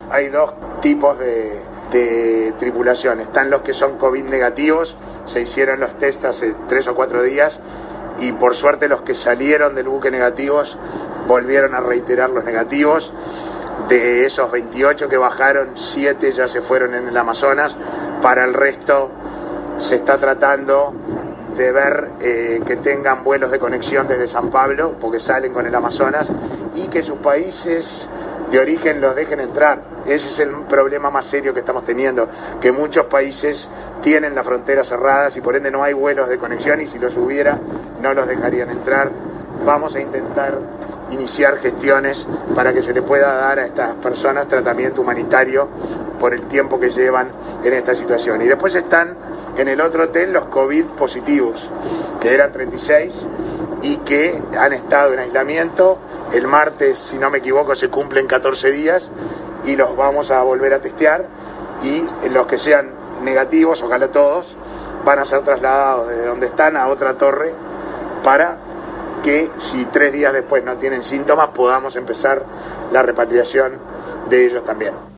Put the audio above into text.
hay dos tipos de tripulación. Están los que son COVID negativos, se hicieron los test hace 3 o 4 días y por suerte los que salieron del buque negativos volvieron a reiterar los negativos. De esos 28 que bajaron, 7 ya se fueron en el Amazonas. Para el resto se está tratando de ver que tengan vuelos de conexión desde San Pablo, porque salen con el Amazonas, y que sus países de origen los dejen entrar. Ese es el problema más serio que estamos teniendo, que muchos países tienen las fronteras cerradas y por ende no hay vuelos de conexión, y si los hubiera no los dejarían entrar. Vamos a intentar iniciar gestiones para que se le pueda dar a estas personas tratamiento humanitario por el tiempo que llevan en esta situación. Y después están en el otro hotel los COVID positivos, que eran 36 y que han estado en aislamiento. El martes, si no me equivoco, se cumplen 14 días y los vamos a volver a testear, y los que sean negativos, ojalá todos, van a ser trasladados desde donde están a otra torre para que si 3 días después no tienen síntomas podamos empezar la repatriación de ellos también.